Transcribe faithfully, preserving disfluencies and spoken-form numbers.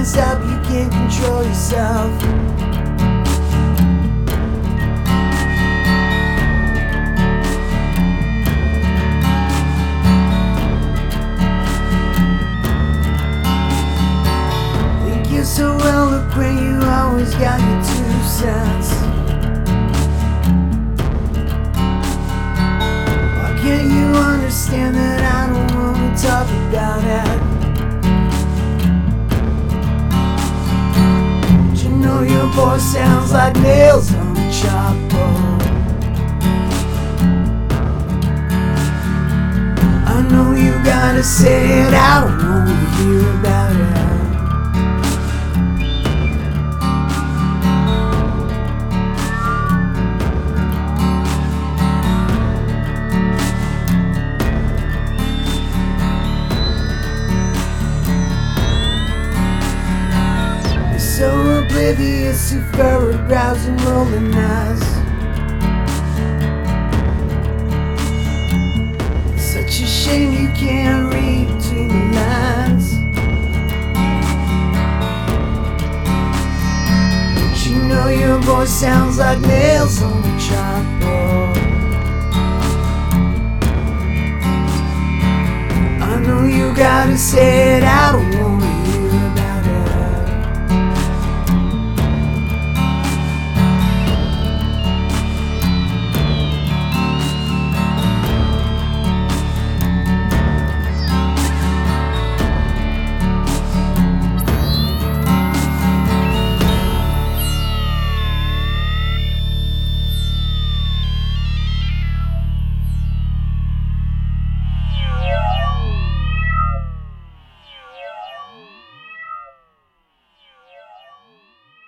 can't stop, you can't control yourself. Think you're so eloquent, you always got your two cents. Why can't you understand that I don't wanna talk about it? Your voice sounds like nails on a chalkboard. I know you gotta say it, I don't wanna hear about it. So oblivious to furrowed brows and rolling eyes. Such a shame you can't read between the lines. Don't you know your voice sounds like nails on a chalkboard? I know you gotta say it, I don't wanna